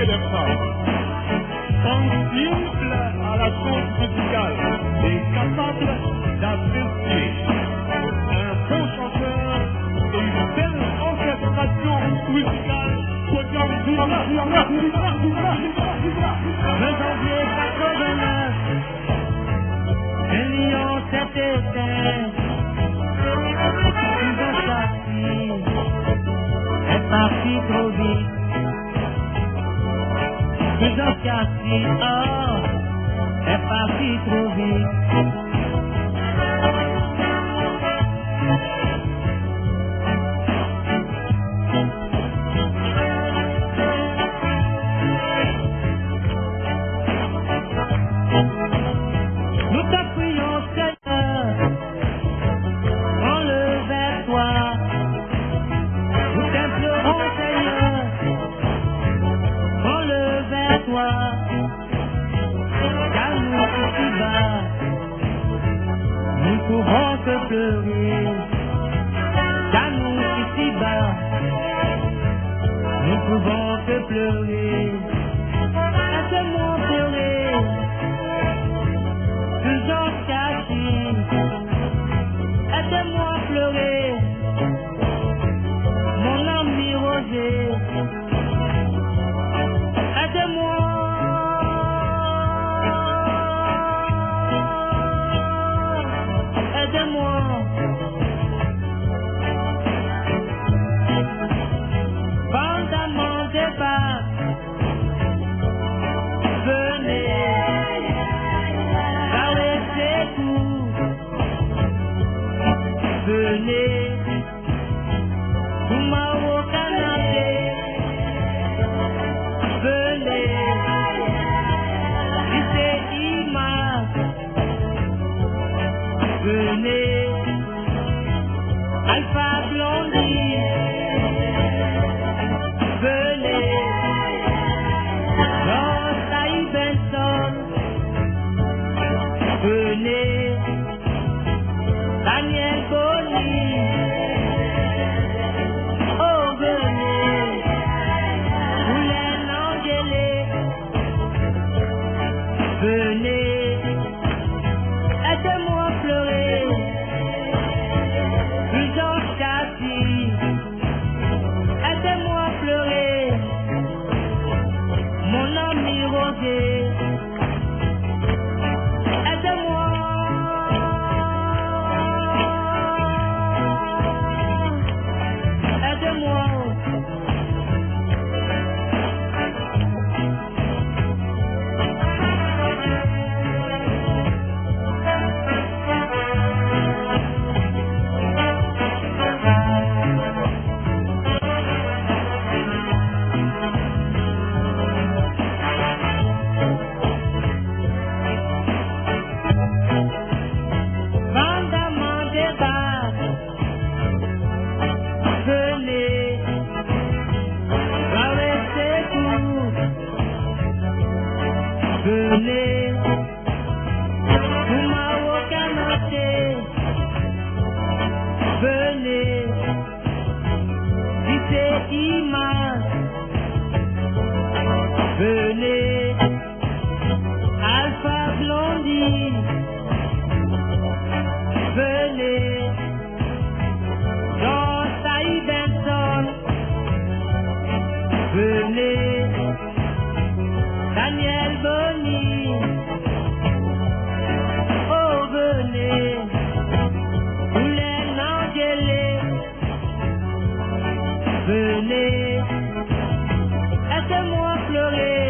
et des femmes. Sensible à la chose musicale et capable d'apprécier. Un bon chanteur et une belle orchestration musicale. Le janvier 89, un lion s'est éteint. Suzanne Chassis est parti trop vite. Suzanne Chassis, oh, est parti trop vite. Nous te prions, Seigneur, enlève vers toi. Nous t'implorons, Seigneur, enlève vers toi. Car nous ici bas, nous pouvons te pleurer. Car nous ici bas, nous pouvons te pleurer. Laisse-moi pleurer. Suzanne Chassis, aide-moi pleurer, mon ami Rosé, aide-moi, aide-moi. Pendant mon départ, venez. Venez, Touma au canapé. Venez, c'est image. Venez, Alpha Blondie. Venez, Rosaï Benson. Venez, Daniel Boni, oh venez, Hélène Angélé, venez, aidez-moi pleurer, Suzanne Chassis, aidez-moi pleurer, mon ami Rosé, aidez-moi. Venez, Touma au canapé. Venez, si c'est image. Venez, Alpha Blondie. Venez, Rosaï Benson. Venez, Daniel Boni, oh venez, Hélène Angélé, venez, aidez-moi pleurer.